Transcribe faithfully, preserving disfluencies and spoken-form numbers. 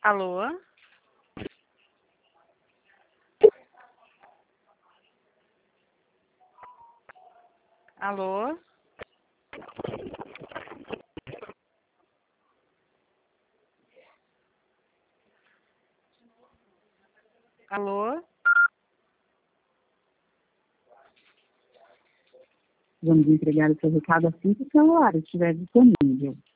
Alô? Alô? Alô? Vamos entregar o seu recado assim que o celular estiver disponível.